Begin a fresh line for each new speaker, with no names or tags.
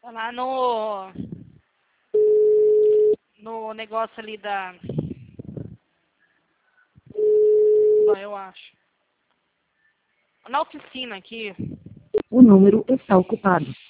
Tá lá no negócio ali da... Bom, eu acho. Na oficina aqui.
O número está ocupado.